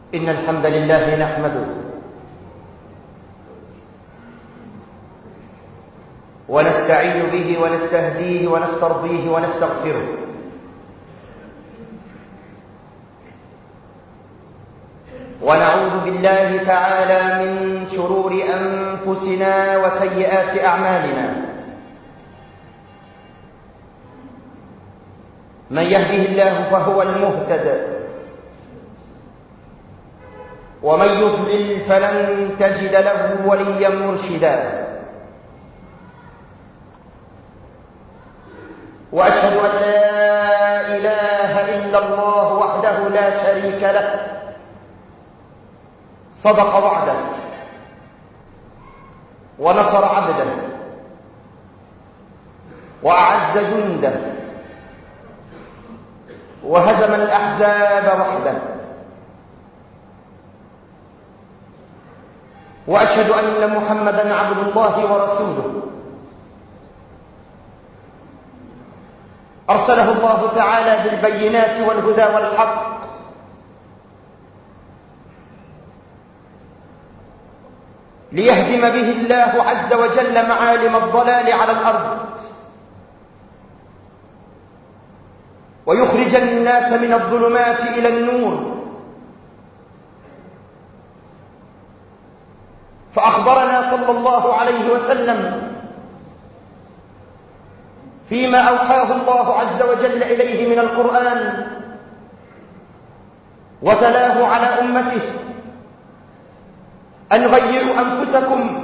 إن الحمد لله نحمده ونستعين به ونستهديه ونسترضيه ونستغفره، ونعوذ بالله تعالى من شرور أنفسنا وسيئات أعمالنا. من يهده الله فهو المهتد، ومن يضلل فلن تجد له وليا مرشدا. وأشهد أن لا إله إلا الله وحده لا شريك له، صدق وعده ونصر عبده وأعز جنده وهزم الأحزاب وحده. وأشهد أن محمدًا عبد الله ورسوله، أرسله الله تعالى بالبينات والهدى والحق، ليهدم به الله عز وجل معالم الضلال على الأرض، ويخرج الناس من الظلمات إلى النور. فأخبرنا صلى الله عليه وسلم فيما أوحاه الله عز وجل إليه من القرآن وتلاه على أمته أن غيروا أنفسكم،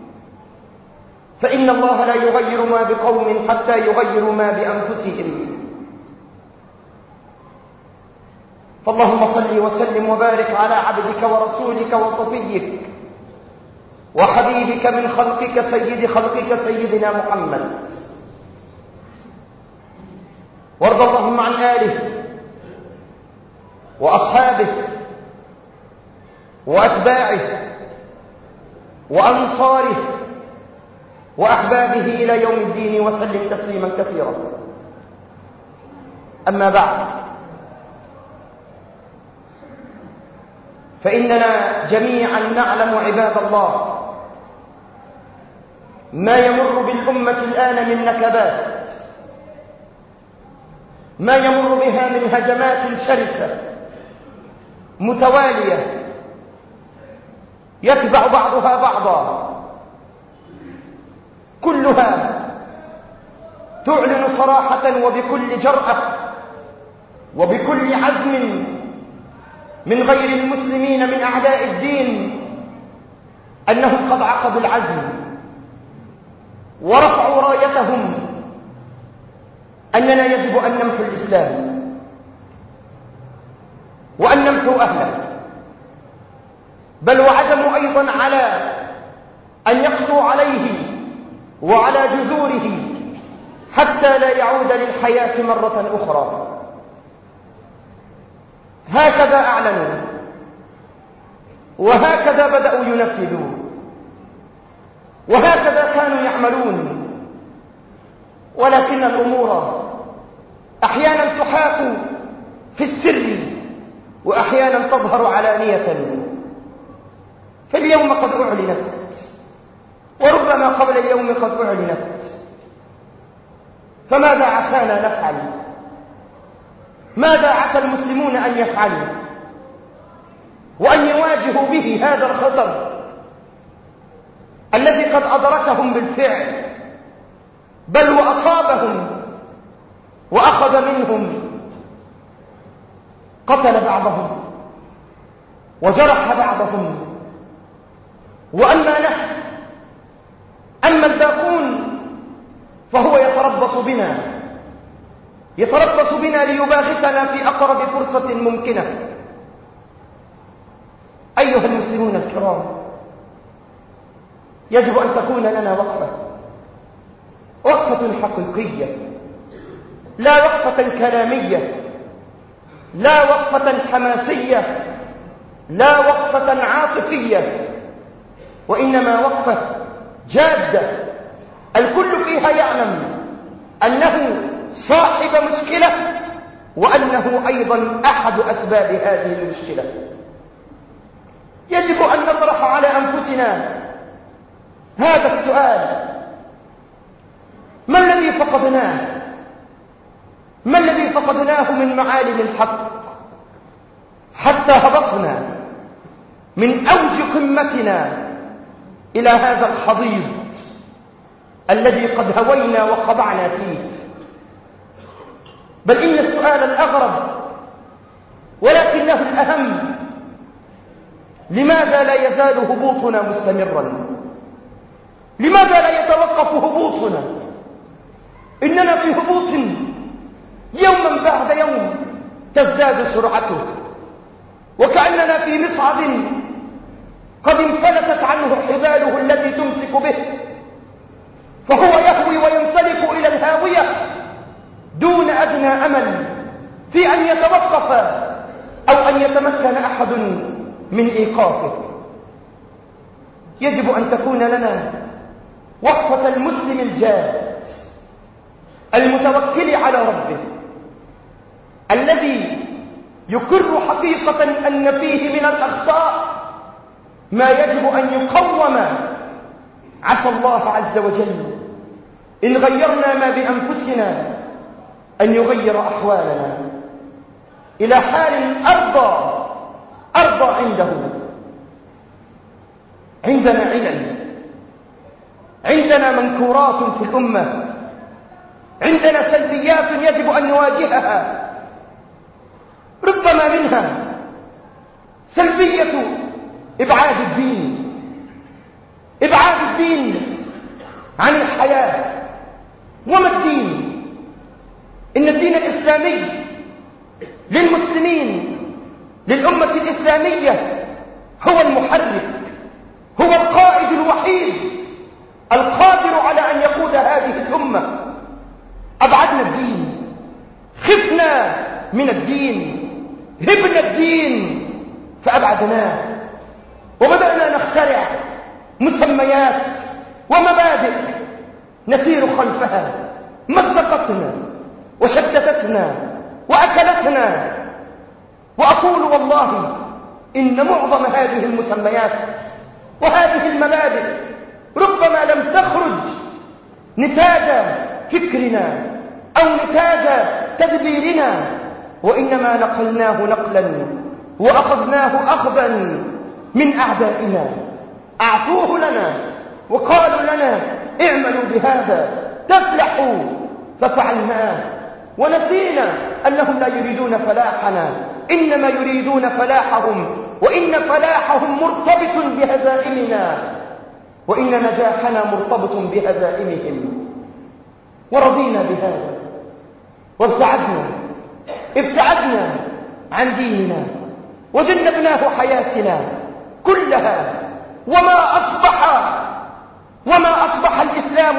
فإن الله لا يغير ما بقوم حتى يغيروا ما بأنفسهم. فاللهم صل وسلم وبارك على عبدك ورسولك وصفيك وحبيبك من خلقك سيد خلقك سيدنا محمد، وارض اللهم عن آله وأصحابه وأتباعه وأنصاره وأحبابه إلى يوم الدين، وسلم تسليما كثيرا. أما بعد، فإننا جميعا نعلم عباد الله ما يمر بالأمة الآن من نكبات، ما يمر بها من هجمات شرسة متوالية يتبع بعضها بعضا، كلها تعلن صراحة وبكل جرأة وبكل عزم من غير المسلمين من أعداء الدين أنهم قد عقدوا العزم ورفعوا رايتهم أننا يجب أن نمحو الإسلام وأن نمحو أهله، بل وعزموا أيضا على أن يقضوا عليه وعلى جذوره حتى لا يعود للحياة مرة أخرى. هكذا أعلنوا وهكذا بدأوا ينفذون وهكذا كانوا يعملون، ولكن الأمور أحيانا تحاك في السر وأحيانا تظهر علانية. فاليوم قد أعلنت، وربما قبل اليوم قد أعلنت، فماذا عسانا نفعل؟ ماذا عسى المسلمون أن يفعلوا وأن يواجهوا به هذا الخطر الذي قد أدركهم بالفعل، بل وأصابهم وأخذ منهم، قتل بعضهم وجرح بعضهم. وأما نحن، أما الباقون فهو يتربص بنا ليباغتنا في أقرب فرصة ممكنة. أيها المسلمون الكرام، يجب أن تكون لنا وقفة حقيقية، لا وقفة كلامية، لا وقفة حماسية، لا وقفة عاطفية، وإنما وقفة جادة الكل فيها يعلم أنه صاحب مشكلة، وأنه أيضا أحد أسباب هذه المشكلة. يجب أن نطرح على أنفسنا هذا السؤال: ما الذي فقدناه؟ ما الذي فقدناه من معالم الحق حتى هبطنا من أوج قمتنا إلى هذا الحضيض الذي قد هوينا وخضعنا فيه؟ بل إن السؤال الأغرب ولكنه الأهم: لماذا لا يزال هبوطنا مستمرا؟ لماذا لا يتوقف هبوطنا؟ إننا في هبوط يوما بعد يوم تزداد سرعته، وكأننا في مصعد قد انفلتت عنه حباله التي تمسك به، فهو يهوي وينطلق إلى الهاوية دون أدنى أمل في أن يتوقف أو أن يتمكن أحد من إيقافه. يجب أن تكون لنا وقفة المسلم الجاد المتوكل على ربه، الذي يقر حقيقة أن فيه من الأخطاء ما يجب أن يقوم. عسى الله عز وجل إن غيرنا ما بأنفسنا أن يغير أحوالنا إلى حال أرضى عنده. عندنا علل، عندنا منكورات في الأمة، عندنا سلبيات يجب أن نواجهها. ربما منها سلبية إبعاد الدين عن الحياة. وما الدين؟ إن الدين الإسلامي للمسلمين، للأمة الإسلامية، هو المحرك، هو القائد الوحيد القادر على أن يقود هذه الأمة. أبعدنا الدين، خفنا من الدين، هبنا الدين فأبعدناه، وبدأنا نخترع مسميات ومبادئ نسير خلفها، مزقتنا وشتتتنا وأكلتنا. وأقول والله إن معظم هذه المسميات وهذه المبادئ ربما لم تخرج نتاج فكرنا أو نتاج تدبيرنا، وإنما نقلناه نقلا وأخذناه أخذا من أعدائنا. أعطوه لنا وقالوا لنا اعملوا بهذا تفلحوا، ففعلناه ونسينا أنهم لا يريدون فلاحنا، إنما يريدون فلاحهم، وإن فلاحهم مرتبط بهزائمنا، وإن نجاحنا مرتبط بهزائمهم. ورضينا بهذا ابتعدنا عن ديننا وجنبناه حياتنا كلها. وما أصبح الإسلام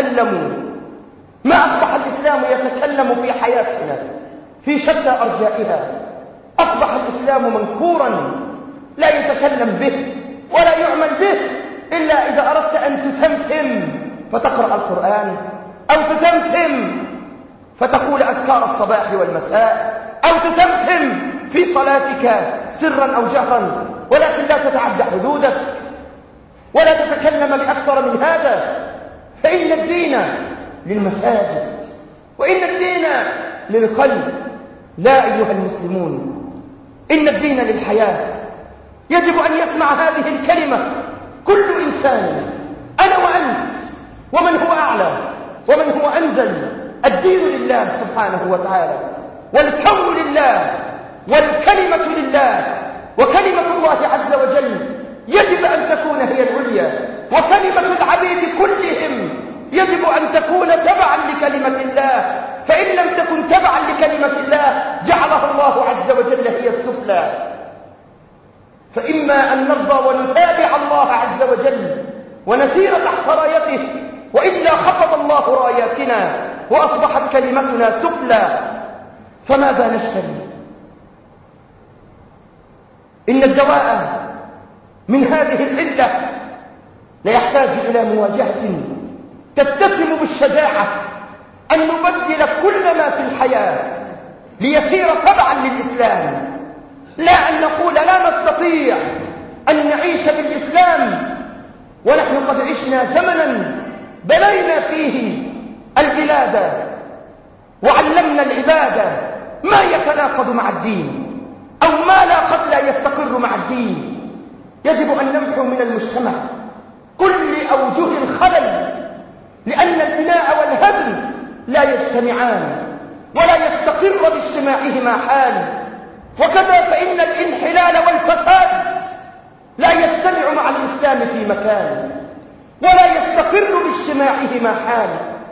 يتكلم في حياتنا في شتى أرجائها. أصبح الإسلام منكورا لا يتكلم به ولا يعمل به إلا إذا أردت أن تتمتم فتقرأ القرآن، أو تتمتم فتقول أذكار الصباح والمساء، أو تتمتم في صلاتك سرا أو جهرا، ولكن لا تتعدى حدودك ولا تتكلم بأكثر من هذا. فإن الدين للمساجد وإن الدين للقلب. لا أيها المسلمون، إن الدين للحياة. يجب أن يسمع هذه الكلمة كل إنسان، أنا وأنت ومن هو أعلى ومن هو أنزل. الدين لله سبحانه وتعالى، والكون لله، والكلمة لله، وكلمة الله عز وجل يجب أن تكون هي العليا، وكلمة العبيد كلهم يجب أن تكون تبعا لكلمة الله. فإن لم تكن تبعا لكلمة الله جعلها الله عز وجل هي السفلى. فإما أن نرضى ونتابع الله عز وجل ونسير تحت رايته، وإلا خفض الله راياتنا وأصبحت كلمتنا سفلى. فماذا نشتري؟ إن الدواء من هذه العلة لا يحتاج إلى مواجهة تتسم بالشجاعة، أن نبدل كل ما في الحياة ليصير تبعا للإسلام، لا أن نقول لا نستطيع أن نعيش بالإسلام، ونحن قد عشنا زمنا بنينا فيه البلاد وعلمنا العبادة ما يتناقض مع الدين أو ما قد لا يستقر مع الدين. يجب أن نمحو من المجتمع كل أوجه الخلل، لأن البناء والهدم لا يجتمعان ولا يستقر باجتماعهما حال. وكذا فإن الانحلال والفساد لا يجتمع مع الإسلام في مكان ولا يستقر باجتماعهما حال.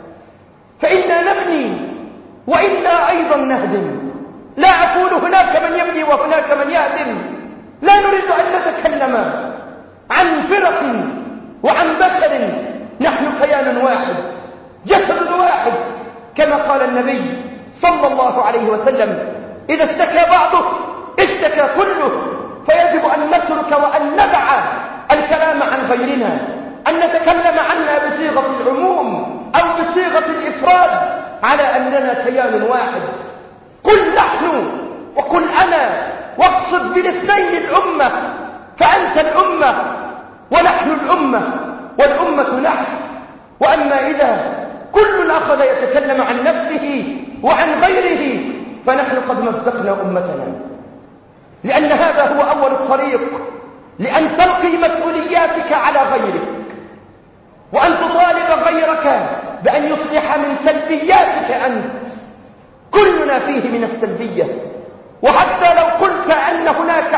فإنا نبني وإنا أيضا نهدم. لا أقول هناك من يبني وهناك من يهدم، لا نريد أن نتكلم عن فرق وعن بشر، نحن كيان واحد جسد واحد، كما قال النبي صلى الله عليه وسلم: إذا اشتكى بعضه اشتكى كله. فيجب أن نترك وأن ندع الكلام عن غيرنا، أن نتكلم عنا بصيغة العموم أو بصيغة الإفراد على أننا كيان واحد. قل نحن وقل أنا، واقصد بالاثنين الأمة، فأنت الأمة ونحن الأمة والأمة نحن. وأما إذا كل أخذ يتكلم عن نفسه وعن غيره فنحن قد مزقنا أمتنا، لأن هذا هو أول الطريق لأن تلقي مسؤولياتك على غيرك، وأن تطالب غيرك بأن يصلح من سلبياتك أنت. كلنا فيه من السلبية، وحتى لو قلت أن هناك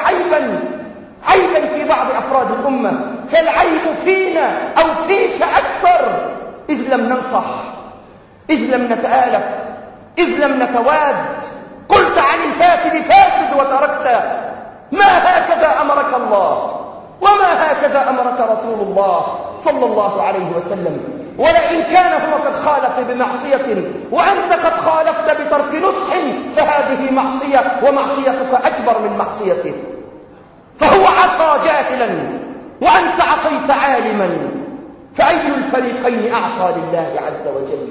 عيبا في بعض أفراد الأمة فالعيب فينا أو فيك أكثر، إذ لم ننصح، إذ لم نتآلف، إذ لم نتواد. قلت عن الفاسد فاسد وتركت. ما هكذا أمرك الله، وما هكذا أمرك رسول الله صلى الله عليه وسلم. ولئن كان هو قد خالف بمعصية وأنت قد خالفت بترك نصح فهذه معصية، ومعصيتك أكبر من معصيته. فهو عصى جاهلا وأنت عصيت عالما، فأي الفريقين أعصى لله عز وجل؟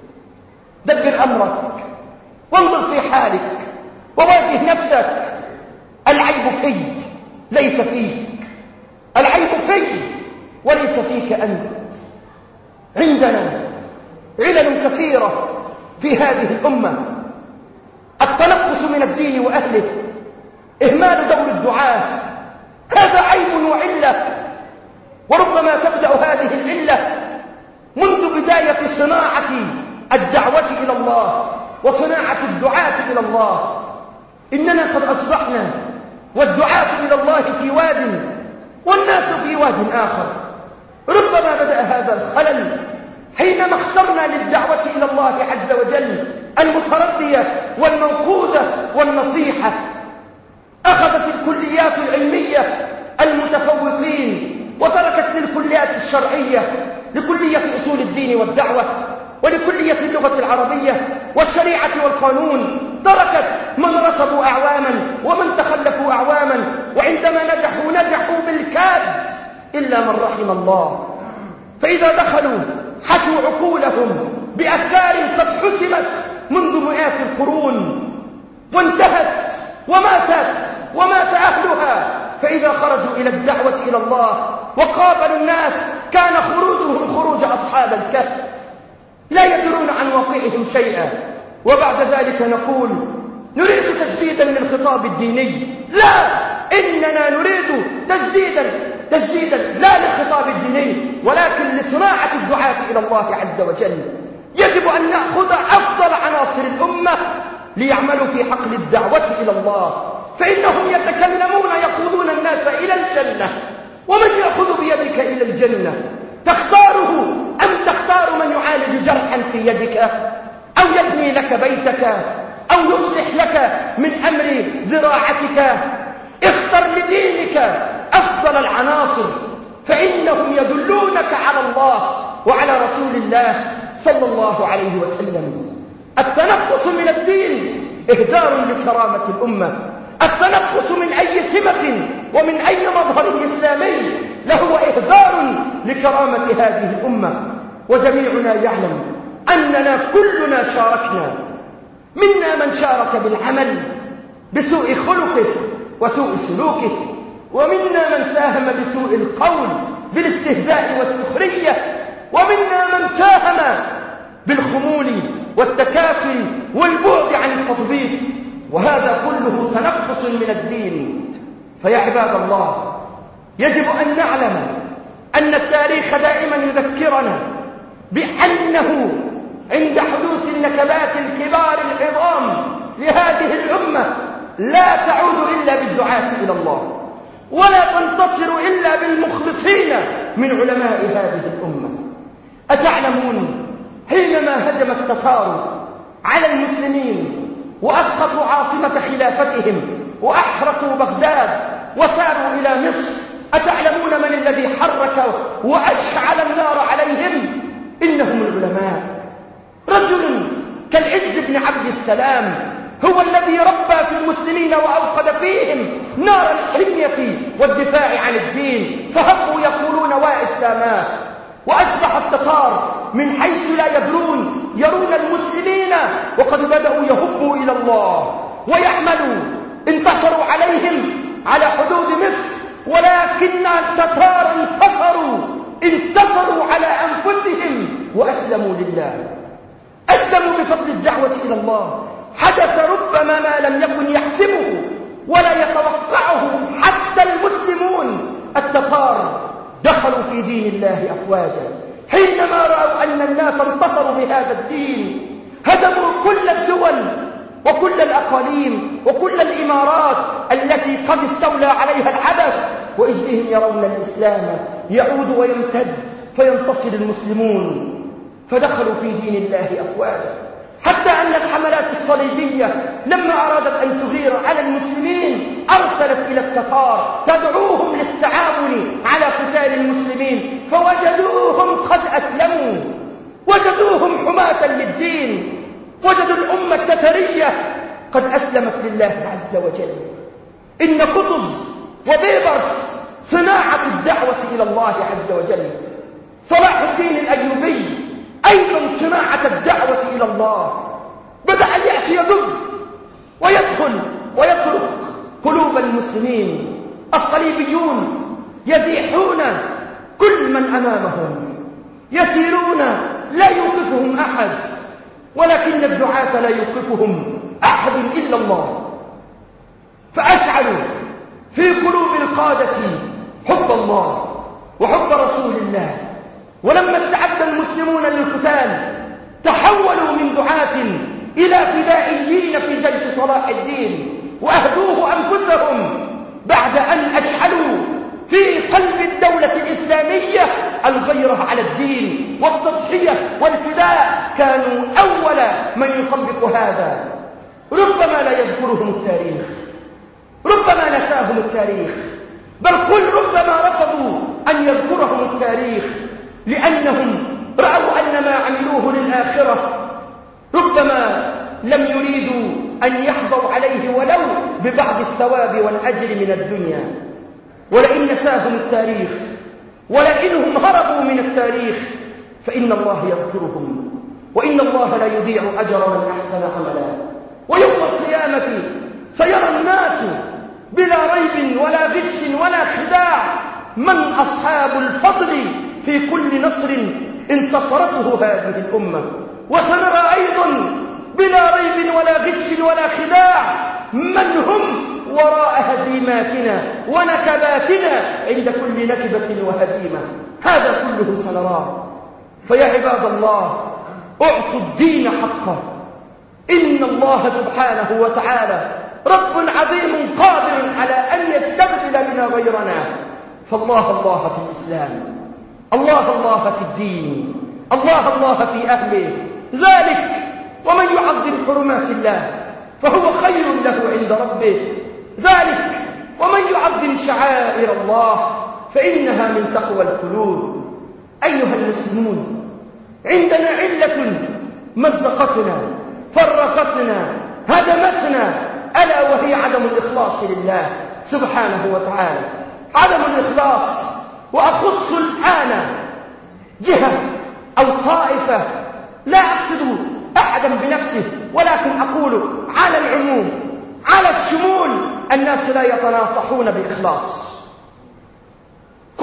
دبر أمرك وانظر في حالك وواجه نفسك. العيب فيك ليس فيك، العيب فيك وليس فيك أنت. عندنا علل كثيرة في هذه الأمة: التنقص من الدين وأهله، إهمال دور الدعاة، هذا عيب وعلة. وربما تبدأ هذه العلة منذ بداية صناعة الدعوة إلى الله وصناعة الدعاة إلى الله. إننا قد أصبحنا والدعاة إلى الله في واد والناس في واد آخر. ربما بدأ هذا الخلل حينما اخترنا للدعوة إلى الله عز وجل المتردية والموقوذة والنصيحة. أخذت الكليات العلمية المتفوقين وتركت للكليات الشرعية، لكلية أصول الدين والدعوة ولكلية اللغة العربية والشريعة والقانون، تركت من رصدوا أعواما ومن تخلفوا أعواما، وعندما نجحوا بالكاد إلا من رحم الله. فإذا دخلوا حشوا عقولهم بأفكار قد حسمت منذ مئات القرون وانتهت ومات أهلها. فإذا خرجوا إلى الدعوة إلى الله وقابلوا الناس كان خروجهم خروج أصحاب الكهف، لا يدرون عن واقعهم شيئا. وبعد ذلك نقول نريد تجديدا للخطاب الديني. لا، إننا نريد تجديدا لا للخطاب الديني ولكن لصناعة الدعاة إلى الله عز وجل. يجب أن نأخذ أفضل عناصر الأمة ليعملوا في حقل الدعوة إلى الله، فإنهم يتكلمون يقودون الناس إلى الجنة. ومن يأخذ بيدك إلى الجنة تختاره أم تختار من يعالج جرحا في يدك أو يبني لك بيتك أو يصلح لك من أمر زراعتك؟ اختر لدينك أفضل العناصر، فإنهم يدلونك على الله وعلى رسول الله صلى الله عليه وسلم. التنقص من الدين إهدار لكرامة الأمة. التنقص من أي سمة ومن أي مظهر إسلامي لهو إهدار لكرامة هذه الأمة. وجميعنا يعلم أننا كلنا شاركنا، منا من شارك بالعمل بسوء خلقه وسوء سلوكه، ومنا من ساهم بسوء القول بالاستهزاء والسخرية، ومنا من ساهم بالخمول والتكافل والبعد عن التطبيق، وهذا كله تنقص من الدين. فيا عباد الله، يجب أن نعلم أن التاريخ دائما يذكرنا بأنه عند حدوث النكبات الكبار العظام لهذه الأمة لا تعود إلا بالدعاة إلى الله، ولا تنتصر إلا بالمخلصين من علماء هذه الأمة. أتعلمون حينما هجم التتار على المسلمين وأسقطوا عاصمة خلافتهم وأحرقوا بغداد وساروا إلى مصر، أتعلمون من الذي حرك وأشعل النار عليهم؟ إنهم العلماء. رجل كالعز بن عبد السلام هو الذي ربى في المسلمين وأوقد فيهم نار الحمية والدفاع عن الدين، فهبوا يقولون وإسلاما. وأصبح التتار من حيث لا يدرون يرون المسلمين وقد بدأوا يهبوا إلى الله ويعملوا. انتصروا عليهم على حدود مصر، ولكن التتار انتصروا على أنفسهم وأسلموا لله، أسلموا بفضل الدعوة إلى الله. حدث ربما ما لم يكن يحسبه ولا يتوقعه حتى المسلمون. التتار دخلوا في دين الله أفواجا حينما رأوا أن الناس انتصروا بهذا الدين. هدموا كل الدول وكل الأقاليم وكل الإمارات التي قد استولى عليها العبث، وإذ بهم يرون الإسلام يعود ويمتد فينتصر المسلمون، فدخلوا في دين الله أفواجا. حتى أن الحملات الصليبية لما أرادت أن تغير على المسلمين أرسلت إلى التتار تدعوهم للتعاون على قتال المسلمين، فوجدوهم قد أسلموا، وجدوهم حماة للدين، وجدوا الأمة التترية قد أسلمت لله عز وجل. إن قطز وبيبرس صناعة الدعوة إلى الله عز وجل. صلاح الدين الأيوبي أيضا صناعة الدعوة إلى الله. بدأ اليأس يدب ويدخل ويطرق قلوب المسلمين. الصليبيون يزيحون كل من أمامهم، يسيرون لا يوقفهم أحد، ولكن الدعاة لا يوقفهم أحد إلا الله. فأشعلوا في قلوب القادة حب الله وحب رسول الله. ولما استعد المسلمون للقتال تحولوا من دعاة إلى فدائيين في جيش صلاح الدين، وأهدوه أنفسهم بعد أن أشعلوا في قلب الدولة الإسلامية الغيرة على الدين والتضحية والفداء. كانوا أول من يطبق هذا. ربما لا يذكرهم التاريخ، ربما نساهم التاريخ، بل قل ربما رفضوا أن يذكرهم التاريخ لأنهم رأوا أن ما عملوه للآخرة. ربما لم يريدوا أن يحظوا عليه ولو ببعض الثواب والأجر من الدنيا. ولئن نساهم التاريخ ولئنهم هربوا من التاريخ فإن الله يذكرهم، وإن الله لا يضيع أجر من أحسن عملا. ويوم القيامة سيرى الناس بلا ريب ولا غش ولا خداع من أصحاب الفضل في كل نصر انتصرته هذه الأمة. وسنرى أيضا بلا ريب ولا غش ولا خداع من هم وراء هزيماتنا ونكباتنا عند كل نكبة وهزيمة. هذا كله سنراه. فيا عباد الله، اعطوا الدين حقه. إن الله سبحانه وتعالى رب عظيم قادر على أن يستبدل بنا غيرنا. فالله الله في الإسلام، الله الله في الدين، الله الله في أهله. ذلك ومن يعظم حرمات الله فهو خير له عند ربه. ذلك ومن يعظم شعائر الله فإنها من تقوى القلوب. أيها المسلمون، عندنا علة مزقتنا، فرقتنا، هدمتنا، ألا وهي عدم الإخلاص لله سبحانه وتعالى. عدم الإخلاص. وأخص الآن جهة أو طائفة، لا أقصد أحدا بنفسه، ولكن أقول على العموم، على الشمول. الناس لا يتناصحون بإخلاص،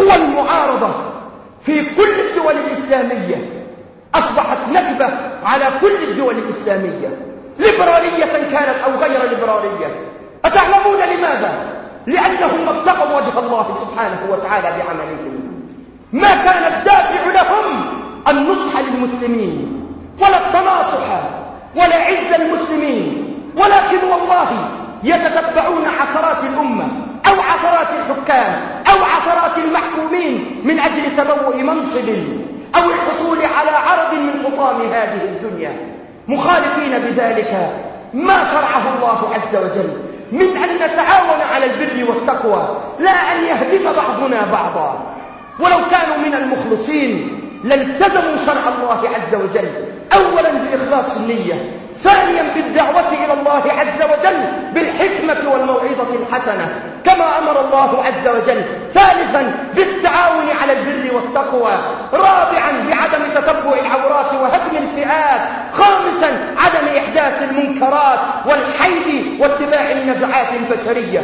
قوى المعارضة في كل الدول الإسلامية أصبحت نكبة على كل الدول الإسلامية، ليبرالية كانت أو غير ليبرالية. أتعلمون لماذا؟ لأنهم ابتغوا وجه الله سبحانه وتعالى بعملهم. ما كان الدافع لهم النصح للمسلمين ولا التناصح ولا عز المسلمين، ولكن والله يتتبعون عثرات الأمة أو عثرات الحكام أو عثرات المحكومين من أجل تبوء منصب أو الحصول على عرض من حطام هذه الدنيا، مخالفين بذلك ما شرعه الله عز وجل من أن نتعاون على البر والتقوى، لا أن يهدم بعضنا بعضا. ولو كانوا من المخلصين لالتزموا شرع الله عز وجل، أولا بإخلاص النية، ثانيا بالدعوة إلى الله عز وجل بالحكمة والموعظة الحسنة كما أمر الله عز وجل، ثالثا بالتعاون على البر والتقوى، رابعا بعدم تتبع العورات وهدم الفئات، خامسا عدم إحداث المنكرات والحيد واتباع النزعات البشرية.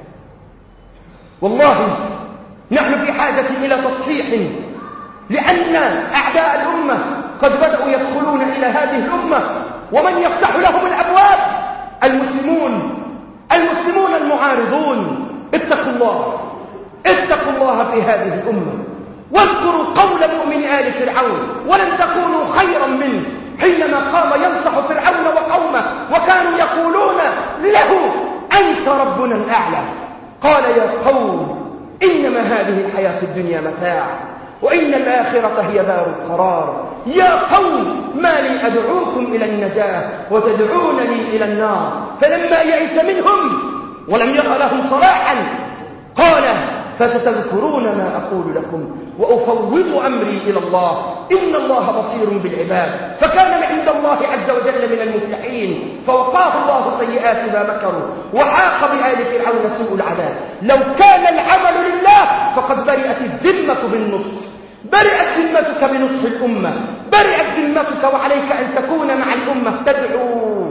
والله نحن في حاجة إلى تصحيح، لأن أعداء الأمة قد بدأوا يدخلون إلى هذه الأمة، ومن يفتح لهم الأبواب المسلمون المعارضون. اتقوا الله في هذه الأمة، واذكروا قول مؤمن آل فرعون ولن تكونوا خيرا منه حينما قام ينصح فرعون وقومه وكانوا يقولون له أنت ربنا الأعلى، قال يا قوم إنما هذه الحياة الدنيا متاع وإن الآخرة هي دار القرار، يا قوم ما لي أدعوكم إلى النجاة وتدعونني إلى النار. فلما يئس منهم ولم يرى لهم صلاحا قال فستذكرون ما أقول لكم وأفوض أمري إلى الله إن الله بصير بالعباد. فكان عند الله عز وجل من المفلحين، فوقاه الله سيئات ما مكروا وحاق بآل فرعون سوء العذاب. لو كان العمل لله فقد برئت الذمة بالنصح، برئت ذمتك بنصح الأمة، برئت ذمتك، وعليك أن تكون مع الأمة تدعو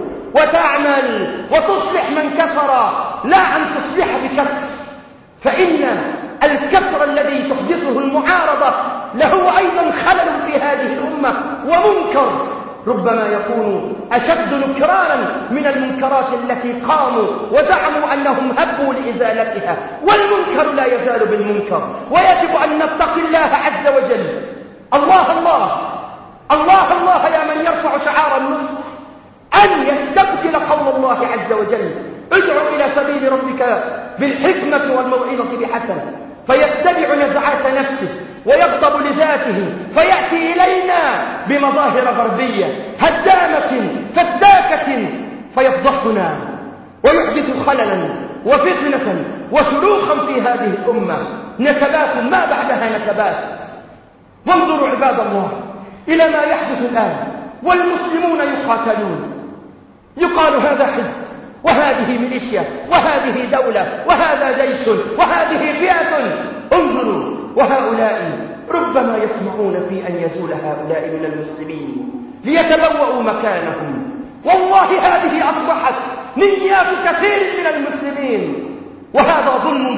وتعمل وتصلح من كسر، لا أن تصلح بكسر، فإن الكسر الذي تحدثه المعارضة له أيضا خلل في هذه الأمة ومنكر ربما يكون أشد نكرانا من المنكرات التي قاموا وزعموا أنهم هبوا لإزالتها، والمنكر لا يزال بالمنكر، ويجب أن نتقي الله عز وجل. الله الله الله الله يا من يرفع شعار النصح أن يستبدل قول الله عز وجل ادعو إلى سبيل ربك بالحكمة والموعظة بحسنة، فيتبع نزعات نفسه ويغضب لذاته فيأتي إلينا بمظاهر غربية هدامة فتاكة فيفضحنا ويحدث خللا وفتنة وشروخا في هذه الأمة، نكبات ما بعدها نكبات. وانظروا عباد الله إلى ما يحدث الآن، والمسلمون يقاتلون، يقال هذا حزب وهذه ميليشيا وهذه دولة وهذا جيش وهذه فئة. انظروا، وهؤلاء ربما يطمعون في أن يزول هؤلاء من المسلمين ليتبوأوا مكانهم. والله هذه أصبحت نيات كثير من المسلمين، وهذا ظلم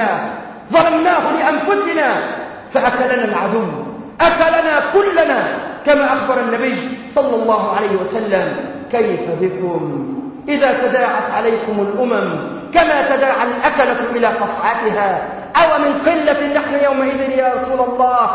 ظلمناه لأنفسنا، فأكلنا العدو، أكلنا كلنا، كما أخبر النبي صلى الله عليه وسلم كيف بكم إذا تداعت عليكم الأمم كما تداعى الأكلة إلى قصعتها، أو من قلة نحن يومئذ يا رسول الله؟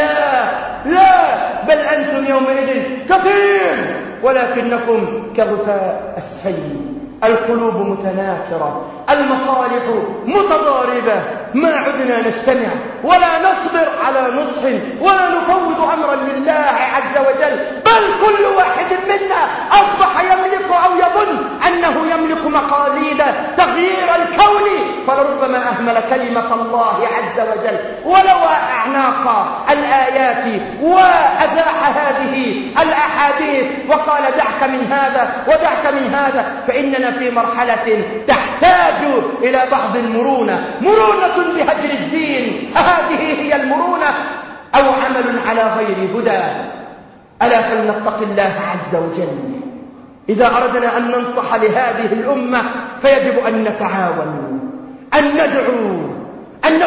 لا بل أنتم يومئذ كثير ولكنكم كغثاء السيل، القلوب متناكرة، المصالح متضاربة، ما عدنا نجتمع ولا نصبر على نصح ولا نفوض أمرا لله عز وجل، بل كل واحد منا أصبح يملك أو يظن أنه يملك مقاليد تغيير الكون، فلربما أهمل كلمة الله عز وجل ولوى أعناق الآيات وأزاح هذه الأحاديث وقال دعك من هذا ودعك من هذا، فإننا في مرحلة تحتاج إلى بعض المرونة بهجر الدين، هذه هي المرونة أو عمل على غير هدى. ألا فلنتق الله عز وجل. إذا أردنا أن ننصح لهذه الأمة فيجب أن نتعاون، أن ندعو الله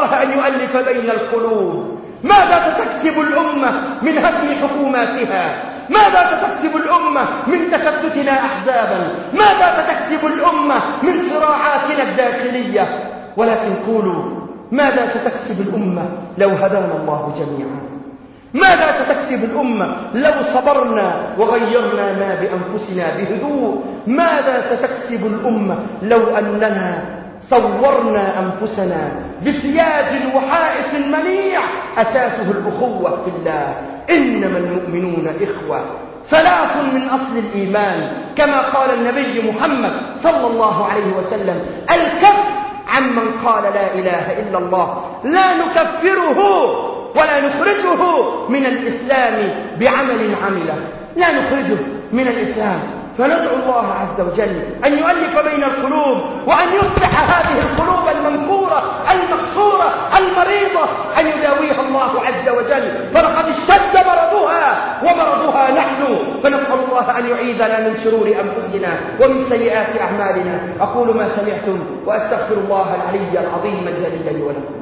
الله أن يؤلف بين القلوب. ماذا ستكسب الأمة من هدم حكوماتها؟ ماذا ستكسب الأمة من تشتتنا أحزابا؟ ماذا ستكسب الأمة من صراعاتنا الداخلية؟ ولكن قولوا ماذا ستكسب الأمة لو هدانا الله جميعا؟ ماذا ستكسب الأمة لو صبرنا وغيرنا ما بأنفسنا بهدوء؟ ماذا ستكسب الأمة لو أننا صورنا أنفسنا بسياج وحائط منيع أساسه الأخوة في الله؟ إنما المؤمنون إخوة. ثلاث من أصل الإيمان كما قال النبي محمد صلى الله عليه وسلم: الكف عمن قال لا إله إلا الله، لا نكفره ولا نخرجه من الإسلام بعمل عمله، لا نخرجه من الإسلام. فندعو الله عز وجل أن يؤلف بين القلوب، وأن يصلح هذه القلوب المنكورة المكسورة المريضة، أن يداويها الله عز وجل، فلقد اشتد مرضها ومرضها نحن. فنسأل الله أن يعيذنا من شرور أنفسنا ومن سيئات أعمالنا. أقول ما سمعتم وأستغفر الله العلي العظيم الجليل لي ولكم.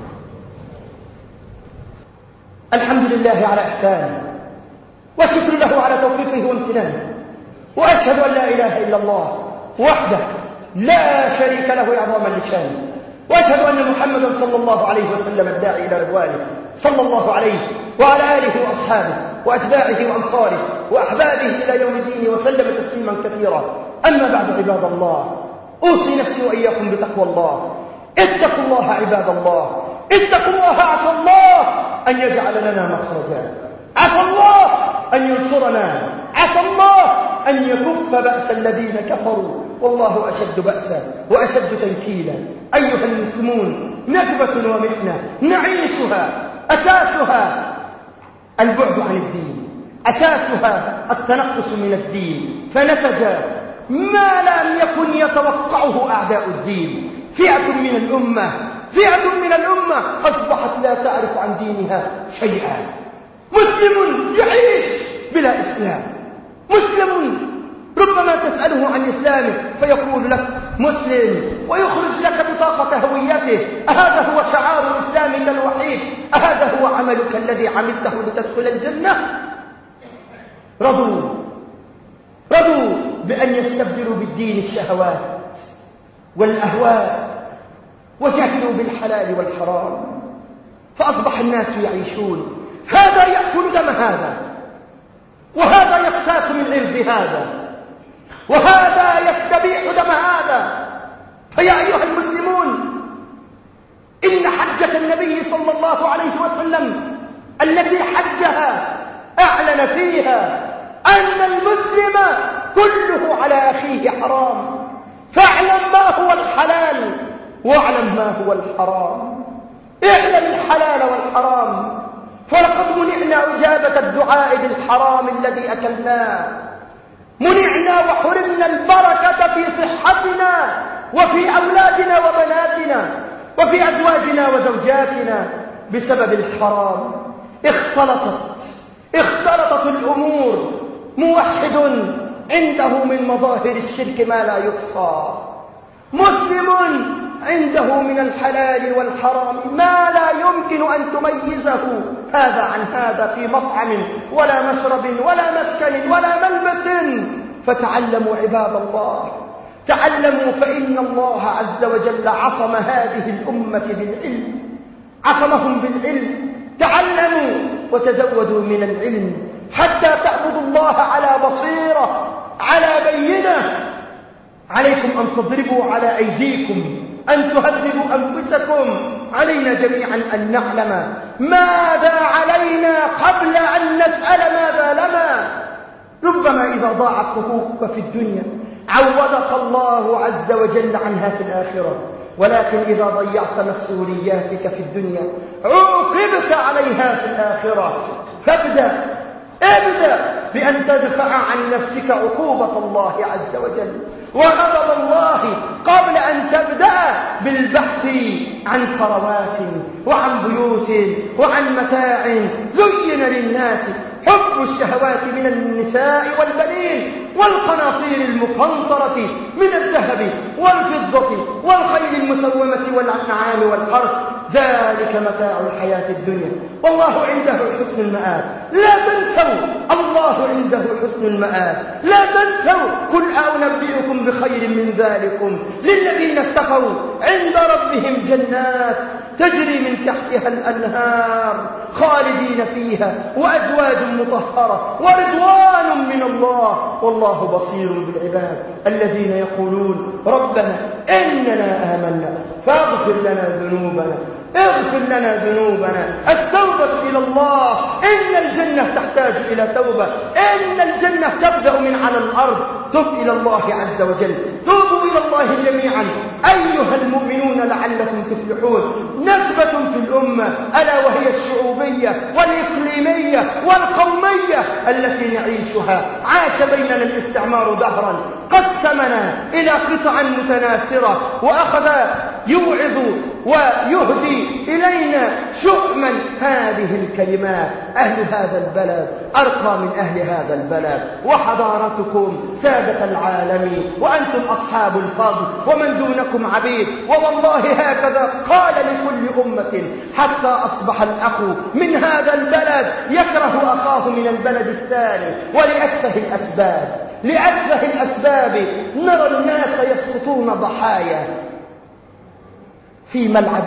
الحمد لله على إحسانه، والشكر له على توفيقه وامتنانه، وأشهد أن لا إله إلا الله وحده لا شريك له عظاما لشانه، وأشهد أن محمدا صلى الله عليه وسلم الداعي إلى رضوانه صلى الله عليه وعلى آله وأصحابه وأتباعه وأنصاره وأحبابه إلى يوم الدين وسلم تسليما كثيرا. أما بعد عباد الله، أوصي نفسي وإياكم بتقوى الله. اتقوا الله عباد الله، اتقوا الله. عسى الله أن يجعل لنا مخرجا، عسى الله أن ينصرنا، عسى الله أن يكف بأس الذين كفروا، والله أشد بأسا وأشد تنكيلا. أيها المسلمون، نكبة ومحنة نعيشها أساسها البعد عن الدين، أساسها التنقص من الدين، فنتج ما لم يكن يتوقعه أعداء الدين. فئة من الأمة أصبحت لا تعرف عن دينها شيئا. مسلم يعيش بلا إسلام، مسلم ربما تسأله عن إسلامه فيقول لك مسلم، ويخرج لك بطاقة هويته. أهذا هو شعار الإسلام الوحيد؟ أهذا هو عملك الذي عملته لتدخل الجنة؟ رضوا بأن يستبدلوا بالدين الشهوات والأهواء، وجهلوا بالحلال والحرام، فأصبح الناس يعيشون هذا يأكل دم هذا، وهذا يقتات من عرض هذا، وهذا يستبيح دم هذا. فيا أيها المسلمون، إن حجة النبي صلى الله عليه وسلم التي حجها أعلن فيها أن المسلم كله على أخيه حرام، فاعلم ما هو الحلال واعلم ما هو الحرام. اعلم الحلال والحرام، فلقد منعنا إجابة الدعاء بالحرام الذي أكلناه، منعنا وحرمنا البركة في صحتنا وفي أولادنا وبناتنا وفي أزواجنا وزوجاتنا بسبب الحرام. اختلطت الأمور. موحد عنده من مظاهر الشرك ما لا يحصى، مسلم عنده من الحلال والحرام ما لا يمكن أن تميزه هذا عن هذا في مطعم ولا مشرب ولا مسكن ولا ملبس. فتعلموا عباد الله، تعلموا، فإن الله عز وجل عصم هذه الأمة بالعلم، عصمهم بالعلم. تعلموا وتزودوا من العلم حتى تعبدوا الله على بصيرة، على بينة. عليكم أن تضربوا على أيديكم، أن تهذبوا أنفسكم. علينا جميعا أن نعلم ماذا علينا قبل أن نسأل ماذا لنا. ربما إذا ضاعت حقوقك في الدنيا عوضك الله عز وجل عنها في الآخرة، ولكن إذا ضيعت مسؤولياتك في الدنيا عوقبت عليها في الآخرة. فابدأ بأن تدفع عن نفسك عقوبة الله عز وجل وغضب الله قبل أن تبدأ بالبحث عن ثروات وعن بيوت وعن متاع. زين للناس حب الشهوات من النساء والبنين والقناطير المقنطرة من الذهب والفضة والخيل المسومة والأنعام والحرث ذلك متاع الحياة الدنيا والله عنده حسن المآب. لا تنسوا الله عنده حسن المآب. لا تنسوا قل أنبئكم بخير من ذلكم للذين اتقوا عند ربهم جنات تجري من تحتها الأنهار خالدين فيها وأزواج مطهرة ورضوان من الله والله بصير بالعباد. الذين يقولون ربنا إننا آمنا فاغفر لنا ذنوبنا اغفر لنا ذنوبنا. التوبة إلى الله. إن الجنة تحتاج إلى توبة. إن الجنة تبدأ من على الأرض. تب إلى الله عز وجل. توبوا إلى الله جميعا أيها المؤمنون لعلكم تفلحون. نسبة في الأمة ألا وهي الشعوبية والإقليمية والقومية التي نعيشها. عاش بيننا الاستعمار دهرا قسمنا إلى قطع متناثرة وأخذ يوعظ ويهدي إلينا شؤما هذه الكلمات. أهل هذا البلد أرقى من أهل هذا البلد وحضارتكم سادة العالم وأنتم أصحاب الفضل ومن دونكم عبيد. ووالله هكذا قال لكل أمة حتى أصبح الأخ من هذا البلد يكره أخاه من البلد الثاني. لأتفه الأسباب نرى الناس يسقطون ضحايا في ملعب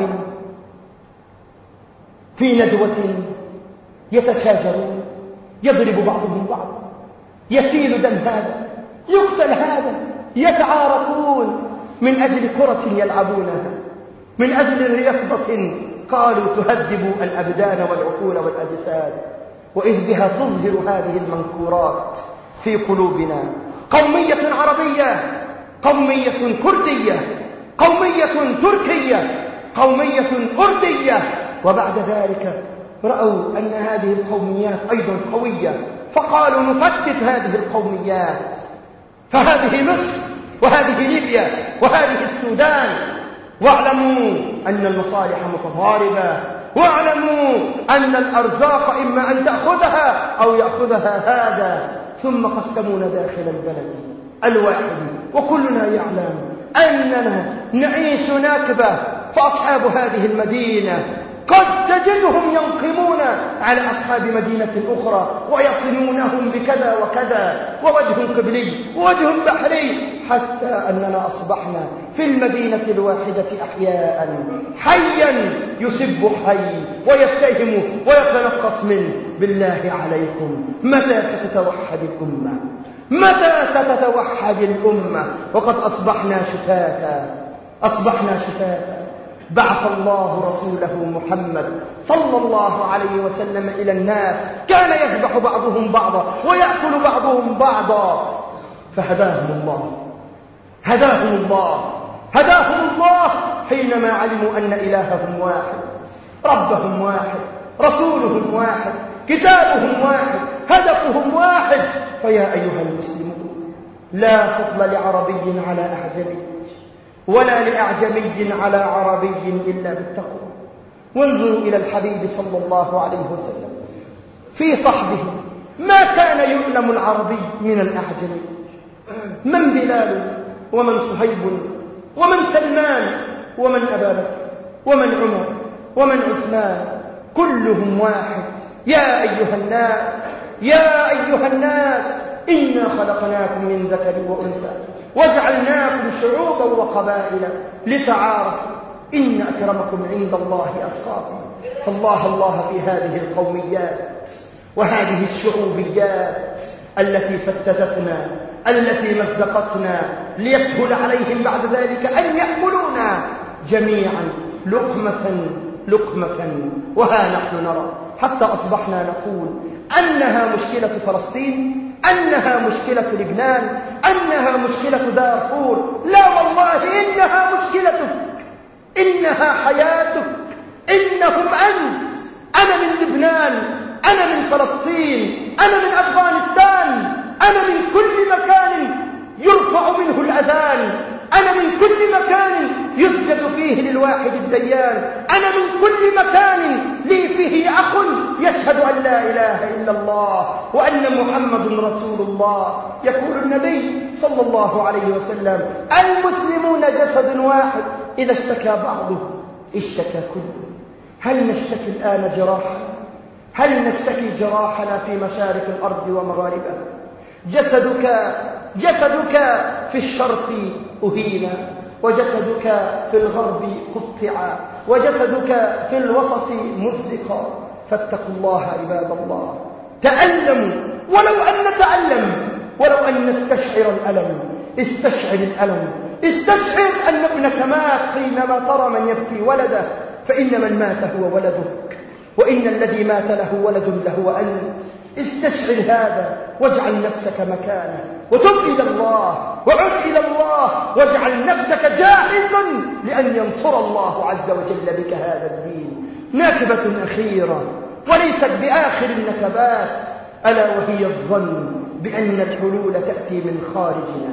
في ندوة يتشاجرون يضرب بعضهم بعضا يسيل دم هذا يقتل هذا يتعاركون من أجل كرة يلعبونها من أجل رياضة قالوا تهذب الأبدان والعقول والأجساد وإذ بها تظهر هذه المنكورات في قلوبنا. قومية عربية قومية كردية قومية تركية قومية أردية. وبعد ذلك رأوا أن هذه القوميات أيضا قوية فقالوا نفتت هذه القوميات. فهذه مصر وهذه ليبيا وهذه السودان. واعلموا أن المصالح متضاربة واعلموا أن الأرزاق إما أن تأخذها أو يأخذها هذا. ثم قسمونا داخل البلد الواحد وكلنا يعلم أننا نعيش نكبة. فأصحاب هذه المدينة قد تجدهم ينقمون على أصحاب مدينة أخرى ويصلونهم بكذا وكذا ووجه قبلي ووجه بحري حتى أننا أصبحنا في المدينة الواحدة أحياء حيا يسب حي ويتهم ويتنقص منه. بالله عليكم متى ستتوحد الأمة؟ متى ستتوحد الأمة؟ وقد أصبحنا شتاتا. بعث الله رسوله محمد صلى الله عليه وسلم إلى الناس كان يذبح بعضهم بعضا ويأكل بعضهم بعضا فهداهم الله حينما علموا أن إلههم واحد ربهم واحد رسولهم واحد كتابهم واحد هدفهم واحد. فيا أيها المسلمون لا فضل لعربي على أعجمي ولا لأعجمي على عربي إلا بالتقوى. وانظروا إلى الحبيب صلى الله عليه وسلم في صحبه ما كان يعلم العربي من الأعجمي. من بلال ومن صهيب ومن سلمان ومن أبا بكر ومن عمر ومن عثمان كلهم واحد. يا أيها الناس إنا خلقناكم من ذكر وأنثى وجعلناكم شعوبا وقبائل لتعارفوا إن أكرمكم عند الله أتقاكم. فالله في هذه القوميات وهذه الشعوبيات التي فتتتنا التي مزقتنا ليسهل عليهم بعد ذلك أن يأكلونا جميعا لقمة. وها نحن نرى حتى أصبحنا نقول أنها مشكلة فلسطين أنها مشكلة لبنان أنها مشكلة دارفور. لا والله إنها مشكلتك إنها حياتك إنهم أنت. أنا من لبنان أنا من فلسطين أنا من أفغانستان أنا من كل مكان يرفع منه الأذان أنا من كل مكان يسجد فيه للواحد الديان أنا من كل مكان لي فيه أخ يشهد أن لا إله إلا الله وأن محمد رسول الله. يقول النبي صلى الله عليه وسلم المسلمون جسد واحد إذا اشتكى بعضه اشتكى كله. هل نشتكي الآن جراحا؟ هل نشتكي جراحنا في مشارق الأرض ومغاربها؟ جسدك في الشرق أهين، وجسدك في الغرب قطع، وجسدك في الوسط مزق. فاتقوا الله عباد الله، تألموا ولو أن نتألم، ولو أن نستشعر الألم. استشعر الألم، استشعر أن ابنك مات. حينما ترى من يبكي ولده فإن من مات هو ولدك، وإن الذي مات له ولد له أنت. استشعر هذا واجعل نفسك مكانه، وتب إلى الله وعد إلى الله، واجعل نفسك جاهزا لأن ينصر الله عز وجل بك هذا الدين. ناكبة أخيرة وليست بآخر النكبات، ألا وهي الظن بأن الحلول تأتي من خارجنا.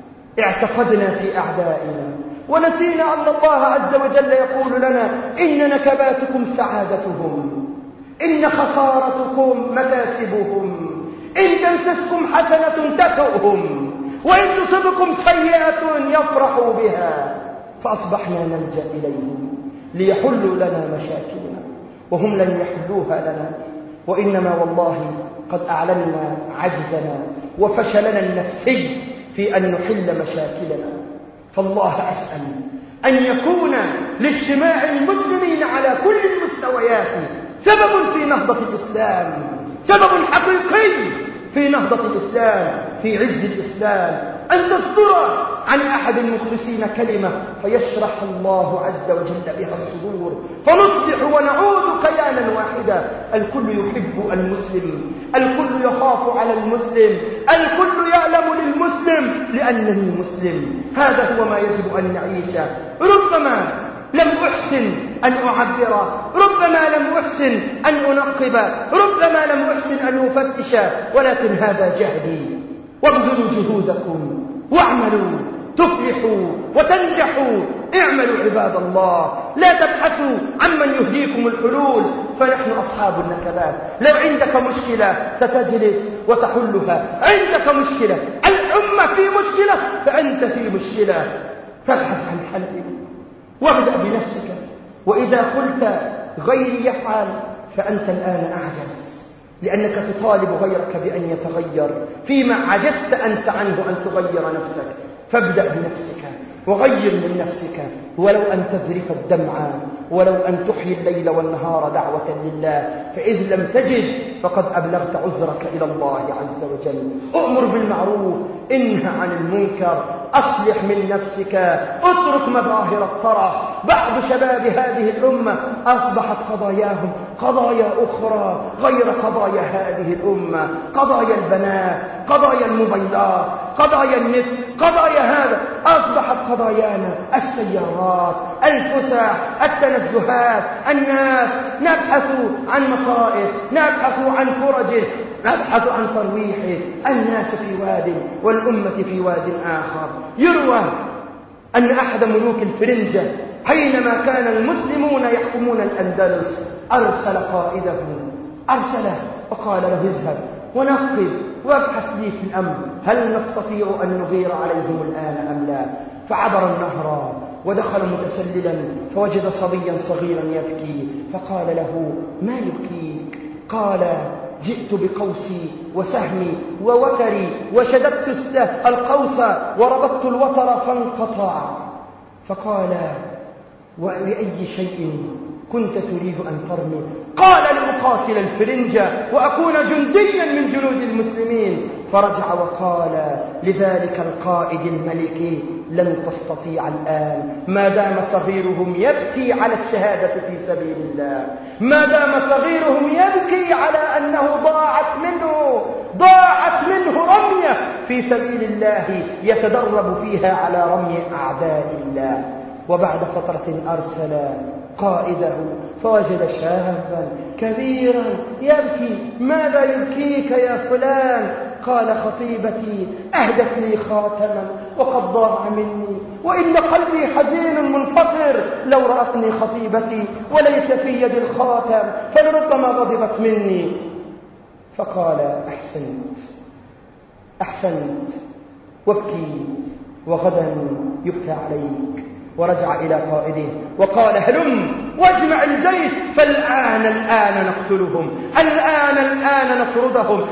اعتقدنا في أعدائنا ونسينا أن الله عز وجل يقول لنا إن نكباتكم سعادتهم، إن خسارتكم مكاسبهم، إن تمسسكم حسنة تسؤهم، وإن تصبكم سيئة يفرحوا بها. فأصبحنا نلجأ إليهم ليحلوا لنا مشاكلنا، وهم لن يحلوها لنا، وإنما والله قد أعلنا عجزنا وفشلنا النفسي في أن نحل مشاكلنا. فالله أسأل أن يكون لاجتماع المسلمين على كل المستويات سبب في نهضة الإسلام، سبب حقيقي في نهضة الإسلام، في عز الإسلام. أن تصدر عن أحد المخلصين كلمة فيشرح الله عز وجل بها الصدور، فنصبح ونعود كيانا واحدا. الكل يحب المسلم، الكل يخاف على المسلم، الكل يعلم للمسلم لأنني مسلم. هذا هو ما يجب أن نعيشه. ربما لم أحسن أن أعبر، ربما لم أحسن أن أنقب، ربما لم أحسن أن أفتش، ولكن هذا جهدي. وابذلوا جهودكم واعملوا تفلحوا وتنجحوا. اعملوا عباد الله، لا تبحثوا عمن يهديكم الحلول، فنحن أصحاب النكبات. لو عندك مشكلة ستجلس وتحلها، عندك مشكلة، الأمة في مشكلة فأنت في مشكلة، فابحث عن حل وابدأ بنفسك. وإذا قلت غيري يفعل فأنت الآن أعجز، لأنك تطالب غيرك بأن يتغير فيما عجزت أنت عنه أن تغير نفسك. فابدأ بنفسك وغير من نفسك، ولو أن تذرف الدمع، ولو أن تحيي الليل والنهار دعوة لله. فإذ لم تجد فقد أبلغت عذرك إلى الله عز وجل. أؤمر بالمعروف، انه عن المنكر، أصلح من نفسك، اترك مظاهر الطرف. بعض شباب هذه الأمة أصبحت قضاياهم قضايا أخرى غير قضايا هذه الأمة، قضايا البنات، قضايا الموبايلات، قضايا النت، قضايا هذا. أصبحت قضايانا السيارات، الفسح، التنزهات. الناس نبحث عن مصائب، نبحث عن فرج، نبحث عن ترويح. الناس في واد والأمة في واد آخر. يروى أن أحد ملوك الفرنجة حينما كان المسلمون يحكمون الأندلس أرسل قائده، أرسله وقال له اذهب ونقب وابحث لي في الأمر، هل نستطيع أن نغير عليهم الآن أم لا؟ فعبر النهر ودخل متسللا فوجد صبيا صغيرا يبكي، فقال له ما يبكيك؟ قال جئت بقوسي وسهمي ووتري وشددت القوس وربطت الوتر فانقطع. فقال وبأي شيء كنت تريد أن ترمي؟ قال لأقاتل الفرنجة وأكون جنديا من جنود المسلمين. فرجع وقال لذلك القائد الملكي لن تستطيع الآن، ما دام صغيرهم يبكي على الشهادة في سبيل الله، ما دام صغيرهم يبكي على أنه ضاعت منه رمية في سبيل الله يتدرب فيها على رمي أعداء الله. وبعد فترة أرسل قائده فوجد شابا كبيرا يبكي. ماذا يبكيك يا فلان؟ قال خطيبتي أهدت لي خاتما وقد ضاع مني، وإن قلبي حزين منفطر، لو رأتني خطيبتي وليس في يد الخاتم فلربما غضبت مني. فقال أحسنت وابكي، وغدا يبكى عليك. ورجع إلى قائده وقال هلم واجمع الجيش فالآن نقتلهم، الآن نطردهم،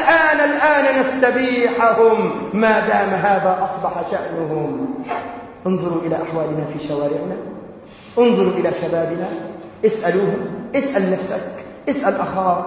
الآن نستبيحهم، ما دام هذا أصبح شأنهم. انظروا إلى أحوالنا في شوارعنا، انظروا إلى شبابنا، اسألوهم، اسأل نفسك، اسأل أخاك،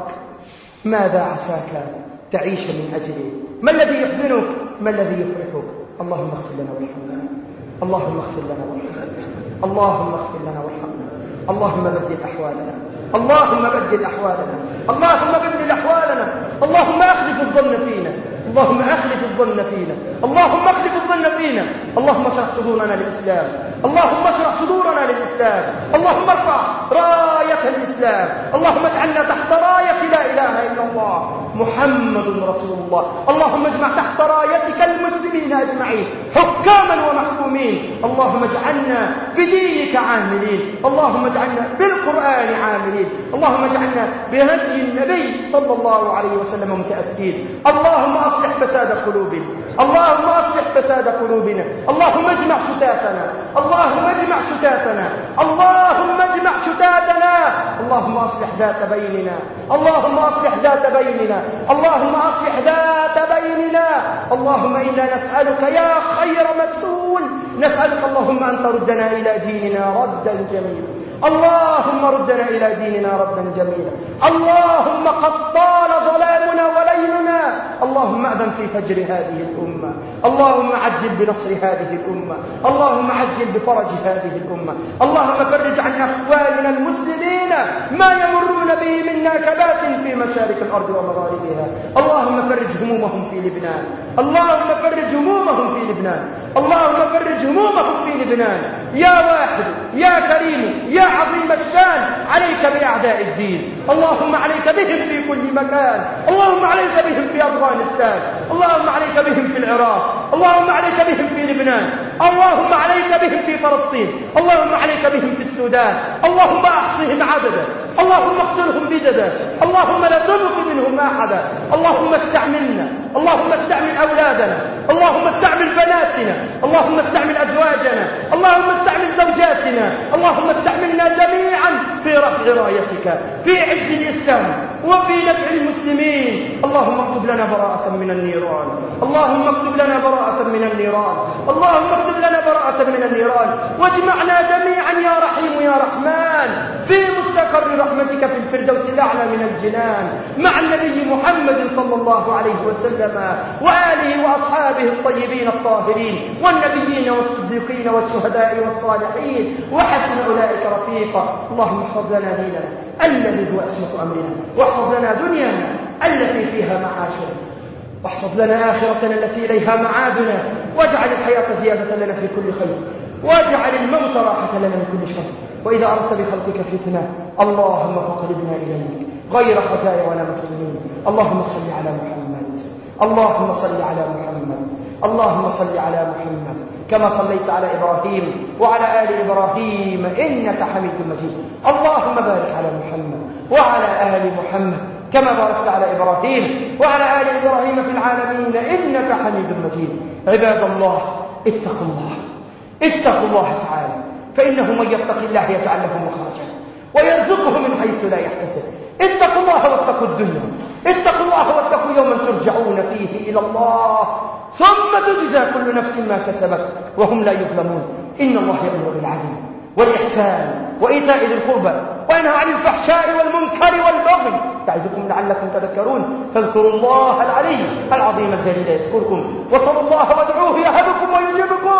ماذا عساك تعيش من أجله؟ ما الذي يحزنك؟ ما الذي يفرحك؟ اللهم اغفر لنا وارحمنا، اللهم اغفر لنا وارحمنا، اللهم اغفر لنا وارحمنا، اللهم بدل أحوالنا، اللهم بدل أحوالنا، اللهم بدل أحوالنا، اللهم أخلف الظن فينا، اللهم أخلف الظن فينا، اللهم أخلف الظن فينا، اللهم اشرح صدورنا للإسلام، اللهم اشرح صدورنا للإسلام، اللهم ارفع راية الإسلام، اللهم اجعلنا تحت راية لا إله إلا الله محمد رسول الله، اللهم اجمع تحت رايتك المسلمين أجمعين حكاما ومحكومين، اللهم اجعلنا بدينك عاملين، اللهم اجعلنا بالقرآن عاملين، اللهم اجعلنا بهدي النبي صلى الله عليه وسلم متأسين، اللهم أصلح فساد قلوبنا، اللهم أصلح فساد قلوبنا، اللهم اجمع شتاتنا، اللهم اجمع شتاتنا، اللهم اجمع شتاتنا، اللهم أصلح ذات بيننا، اللهم أصلح ذات بيننا، اللهم أصلح ذات بيننا، اللهم إنا نسألك يا خير مسؤول، نسألك اللهم أن تردنا إلى ديننا ردا جميلا، اللهم ردنا إلى ديننا ردا جميلا، اللهم قد طال ظلامنا وليلنا، اللهم أذن في فجر هذه الأمة، اللهم عجل بنصر هذه الأمة، اللهم عجل بفرج هذه الأمة، اللهم فرج عن أخواننا المسلمين ما يمرون به من نكبات في مشارق الأرض ومغاربها، اللهم فرج همومهم في لبنان، اللهم فرج همومهم في لبنان، اللهم فرج همومهم في لبنان، يا واحد يا كريم يا عظيم الشان، عليك بأعداء الدين، اللهم عليك بهم في كل مكان، اللهم عليك بهم في أفغانستان، اللهم عليك بهم في العراق، اللهم عليك بهم في لبنان، اللهم عليك بهم في فلسطين، اللهم عليك بهم في السودان، اللهم أحصهم عددا، اللهم اقتلهم بددا، اللهم لا تبق منهم أحدا، اللهم استعملنا، اللهم استعمل أولادنا، اللهم استعمل بناتنا، اللهم استعمل أزواجنا، اللهم استعمل زوجاتنا، اللهم استعملنا جميعا في رفع رايتك، في عز الإسلام وفي نفع المسلمين، اللهم اكتب لنا براءة من النيران، اللهم اكتب لنا براءة من النيران، اللهم اكتب لنا براءة من النيران، واجمعنا جميعا يا رحيم يا رحمن في مستقر رحمتك في الفردوس الأعلى من الجنان، مع النبي محمد صلى الله عليه وسلم وآله وأصحابه الطيبين الطاهرين، والنبيين والصديقين والشهداء والصالحين، وحسن أولئك رفيقا. اللهم احفظ لنا ديننا الذي هو عصمة أمرنا، واحفظ لنا دنيانا التي فيها معاشنا، واحفظ لنا آخرتنا التي إليها معادنا، واجعل الحياة زيادة لنا في كل خير، واجعل الموت راحة لنا من كل شر، وإذا أردت بخلقك فتنة اللهم فقربنا إليك غير خزايا ولا مفتونين. اللهم صل على محمد، اللهم صل على محمد، اللهم صل على محمد كما صليت على إبراهيم وعلى آل إبراهيم إنك حميد مجيد. اللهم بارك على محمد وعلى آل محمد كما باركت على إبراهيم وعلى آل إبراهيم في العالمين إنك حميد مجيد. عباد الله اتقوا الله، اتقوا الله تعالى، فإنه من يتق الله يجعل له مخرجا ويرزقه من حيث لا يحتسب. اتقوا الله واتقوا الدنيا، اتقوا الله واتقوا يوما ترجعون فيه إلى الله ثم تجزى كل نفس ما كسبت وهم لا يظلمون. إن الله يأمر بالعدل والإحسان وإيتاء ذي القربى وينهى عن الفحشاء والمنكر والبغي يعظكم لعلكم تذكرون. فاذكروا الله العلي العظيم الجليل يذكركم، وصلوا الله وادعوه يهبكم ويجيبكم،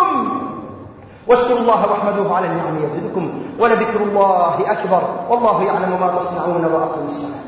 واشكروا الله واحمدوه على النعم يزدكم، ولذكر الله أكبر، والله يعلم ما تصنعون، وأقم الصلاة.